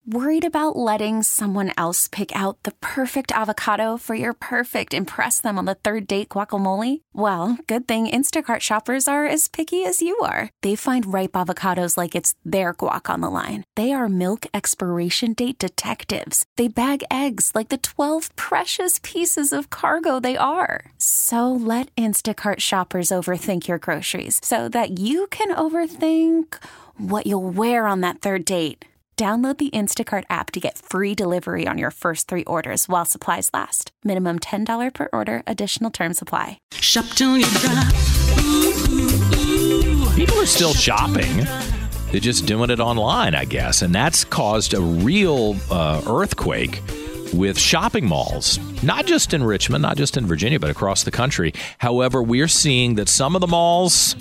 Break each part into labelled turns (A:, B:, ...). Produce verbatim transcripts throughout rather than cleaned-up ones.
A: Worried about letting someone else pick out the perfect avocado for your perfect impress them on the third date guacamole? Well, good thing Instacart shoppers are as picky as you are. They find ripe avocados like it's their guac on the line. They are milk expiration date detectives. They bag eggs like the twelve precious pieces of cargo they are. So let Instacart shoppers overthink your groceries so that you can overthink what you'll wear on that third date. Download the Instacart app to get free delivery on your first three orders while supplies last. Minimum ten dollars per order. Additional terms apply.
B: Shop till you drop. Ooh, ooh, ooh.
C: People are still shopping. They're just doing it online, I guess. And that's caused a real uh, earthquake with shopping malls, not just in Richmond, not just in Virginia, but across the country. However, we're seeing that some of the malls,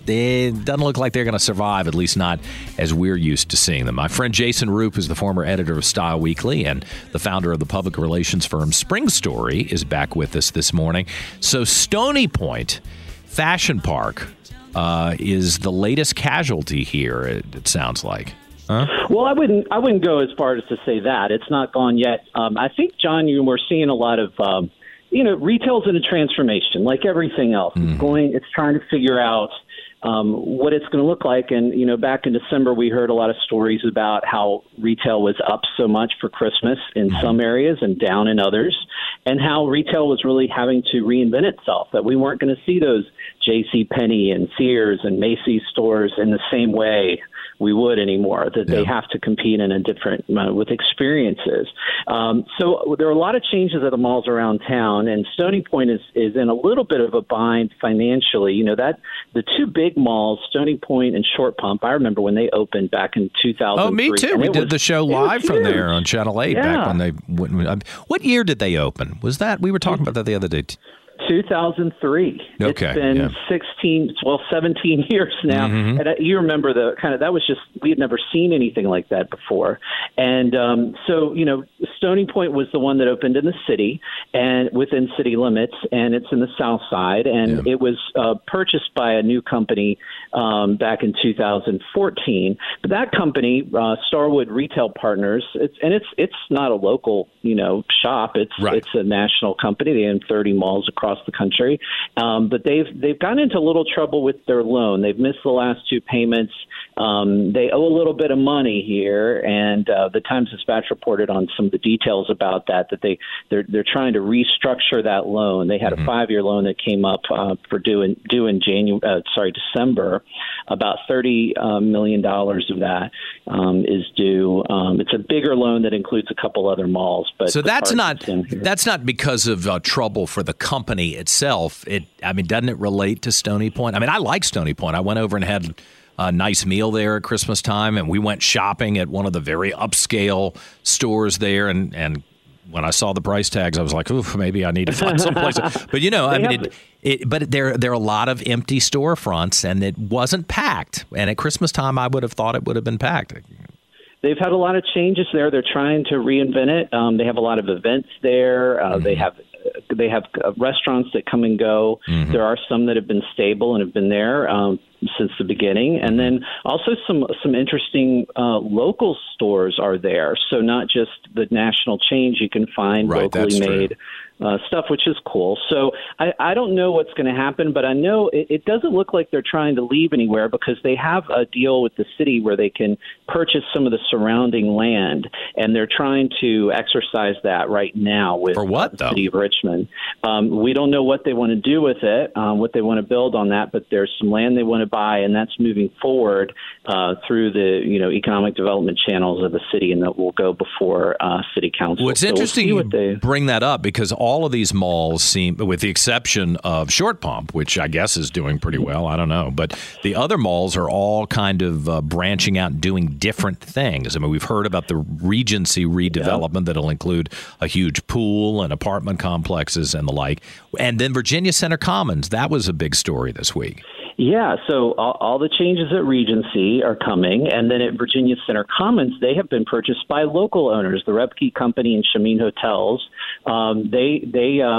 C: it doesn't look like they're going to survive, at least not as we're used to seeing them. My friend Jason Roop is the former editor of Style Weekly and the founder of the public relations firm Spring Story is back with us this morning. So Stony Point Fashion Park uh, is the latest casualty here, it, it sounds like. Huh?
D: Well, I wouldn't I wouldn't go as far as to say that. It's not gone yet. Um, I think, John, you were seeing a lot of, um, you know, retail's in a transformation, like everything else. Mm-hmm. It's going, it's trying to figure out Um, what it's going to look like. And, you know, back in December, we heard a lot of stories about how retail was up so much for Christmas in some areas and down in others, and how retail was really having to reinvent itself, that we weren't going to see those JCPenney and Sears and Macy's stores in the same way we would anymore, that they yeah. have to compete in a different, uh, with experiences. Um, so there are a lot of changes at the malls around town, and Stony Point is, is in a little bit of a bind financially. You know, that the two big malls, Stony Point and Short Pump, I remember when they opened back in two thousand three.
C: Oh, me too. We did was, the show live from there on Channel eight
D: yeah.
C: back when they went. What year did they open? Was that, we were talking about that the other day.
D: two thousand three.
C: Okay,
D: it's been
C: yeah.
D: sixteen, well, seventeen years now. Mm-hmm. And you remember the kind of, that was just, we had never seen anything like that before. And um, so, you know, Stony Point was the one that opened in the city and within city limits, and it's in the South Side. And yeah. it was uh, purchased by a new company um, back in two thousand fourteen. But that company, uh, Starwood Retail Partners, it's, and it's it's not a local, you know, shop. It's
C: right.
D: it's a national company. They own thirty malls across across the country. Um, but they've they've gotten into a little trouble with their loan. They've missed the last two payments. Um, they owe a little bit of money here, and uh, the Times-Dispatch reported on some of the details about that, that they, they're, they're trying to restructure that loan. They had mm-hmm. a five-year loan that came up uh, for due in, due in January, uh, sorry, December. About thirty uh, million dollars of that um, is due. Um, it's a bigger loan that includes a couple other malls. But
C: so that's not that's not because of uh, trouble for the company itself. It, I mean, doesn't it relate to Stony Point? I mean, I like Stony Point. I went over and had a nice meal there at Christmas time, and we went shopping at one of the very upscale stores there, and, and when I saw the price tags, I was like, oof, maybe I need to find someplace. But, you know, I mean, it, it, but there, there are a lot of empty storefronts, and it wasn't packed. And at Christmas time, I would have thought it would have been packed.
D: They've had a lot of changes there. They're trying to reinvent it. Um, they have a lot of events there. Uh, mm-hmm. They have they have uh, restaurants that come and go. Mm-hmm. There are some that have been stable and have been there um, since the beginning. And then also some some interesting uh, local stores are there. So not just the national chains, you can find
C: right,
D: locally made uh, stuff, which is cool. So I, I don't know what's going to happen, but I know it, it doesn't look like they're trying to leave anywhere, because they have a deal with the city where they can purchase some of the surrounding land, and they're trying to exercise that right now with
C: For what,
D: the
C: though?
D: city of Richmond. Um, we don't know what they want to do with it, um, what they want to build on that, but there's some land they want to buy, and that's moving forward uh, through the you know economic development channels of the city, and that will go before uh, city council.
C: Well, it's
D: so
C: interesting
D: we'll
C: you
D: they...
C: bring that up, because all of these malls seem, with the exception of Short Pump, which I guess is doing pretty well, I don't know, but the other malls are all kind of uh, branching out and doing different things. I mean, we've heard about the Regency redevelopment yeah. that'll include a huge pool and apartment complexes and the like. And then Virginia Center Commons, that was a big story this week.
D: Yeah, so all, all the changes at Regency are coming, and then at Virginia Center Commons, they have been purchased by local owners, the Repke Company and Shamin Hotels. Um, they they uh,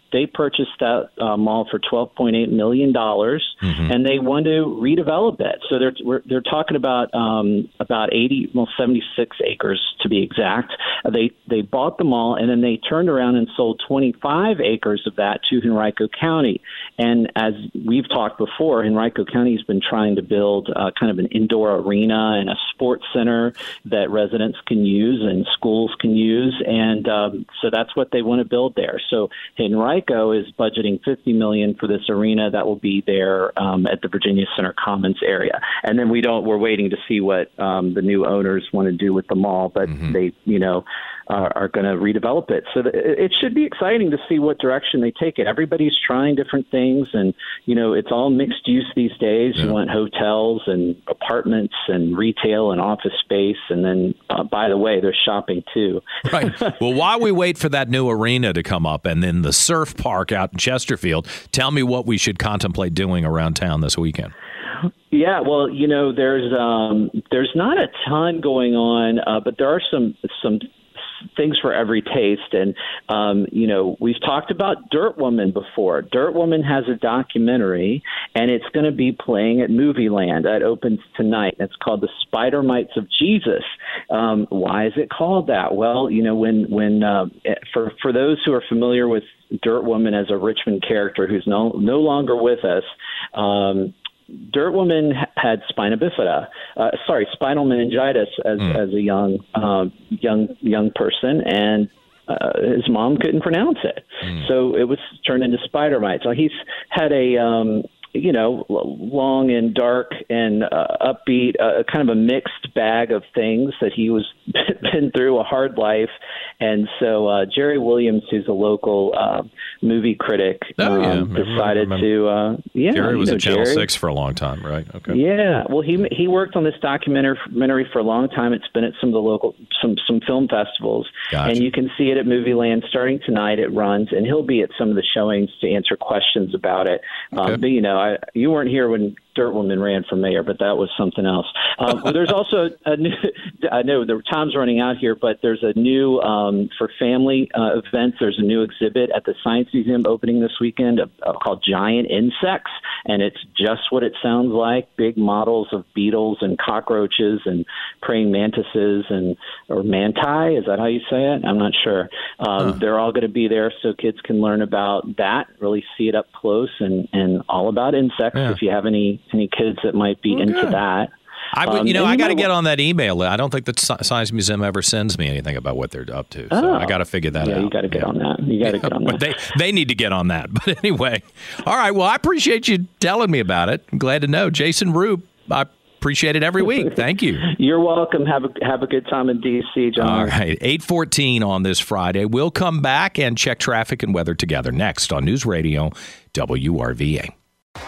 D: they purchased that uh, mall for twelve point eight million dollars, mm-hmm. and they want to redevelop it. So they're we're, they're talking about um, about eighty, well, seventy-six acres to be exact. Uh, they they bought the mall, and then they turned around and sold twenty-five acres of that to Henrico County. And as we've talked before, Henrico County has been trying to build uh, kind of an indoor arena and a sports center that residents can use and schools can use, and um, so that's what they want to build there. So Henrico is budgeting fifty million dollars for this arena that will be there um, at the Virginia Center Commons area. And then we don't. We're waiting to see what um, the new owners want to do with the mall, but mm-hmm. they, you know, are, are going to redevelop it. So th- it should be exciting to see what direction they take it. Everybody's trying different things, and you know, it's all mixed use these days. Yeah. You want hotels and apartments and retail and office space, and then uh, by the way, there's shopping too.
C: Right. Well, while we wait for that new arena to come up and then the surf park out in Chesterfield, tell me what we should contemplate doing around town this weekend.
D: Yeah, well, you know, there's um, there's not a ton going on, uh, but there are some some things for every taste. And, um, you know, we've talked about Dirt Woman before. Dirt Woman has a documentary, and it's going to be playing at Movieland. That opens tonight. It's called The Spider Mites of Jesus. Um, why is it called that? Well, you know, when when uh, for for those who are familiar with Dirt Woman as a Richmond character who's no no longer with us, um, Dirt Woman had spina bifida, uh, sorry, spinal meningitis as mm. as a young um, young young person, and uh, his mom couldn't pronounce it, mm. so it was turned into spider mites. So he's had a um, you know long and dark and uh, upbeat, uh, kind of a mixed bag of things that he was been through a hard life, and so uh, Jerry Williams, who's a local uh, movie critic,
C: oh, yeah.
D: um, decided remember. to uh, yeah.
C: Jerry was
D: you know,
C: at Channel
D: Jerry.
C: Six for a long time, right? Okay.
D: Yeah, well, he he worked on this documentary for a long time. It's been at some of the local some some film festivals,
C: gotcha.
D: And you can see it at Movieland starting tonight. It runs, and he'll be at some of the showings to answer questions about it.
C: Okay.
D: Um, but you know, I, you weren't here when Dirt Woman ran for mayor, but that was something else. Um, well, there's also a new, I know the time's running out here, but there's a new, um, for family uh, events, there's a new exhibit at the Science Museum opening this weekend uh, called Giant Insects, and it's just what it sounds like, big models of beetles and cockroaches and praying mantises and or manti, is that how you say it? I'm not sure. Um, huh. They're all going to be there so kids can learn about that, really see it up close, and, and all about insects yeah. if you have any any kids that might be oh, into good. that.
C: I would, you know, um, I got to get on that email. I don't think the Science Museum ever sends me anything about what they're up to. So oh, I got to figure that
D: yeah,
C: out.
D: Yeah, you got to get on that. You got to get on that.
C: they they need to get on that. But anyway, all right. Well, I appreciate you telling me about it. I'm glad to know, Jason Roop. I appreciate it every week. Thank you.
D: You're welcome. Have a have a good time in D C, John.
C: All right, eight fourteen on this Friday. We'll come back and check traffic and weather together next on News Radio W R V A.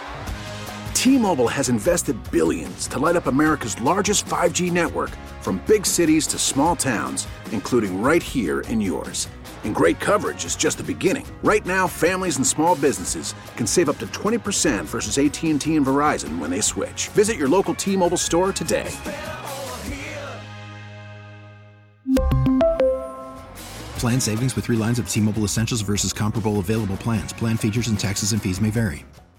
E: T-Mobile has invested billions to light up America's largest five G network, from big cities to small towns, including right here in yours. And great coverage is just the beginning. Right now, families and small businesses can save up to twenty percent versus A T and T and Verizon when they switch. Visit your local T-Mobile store today.
F: Plan savings with three lines of T-Mobile Essentials versus comparable available plans. Plan features and taxes and fees may vary.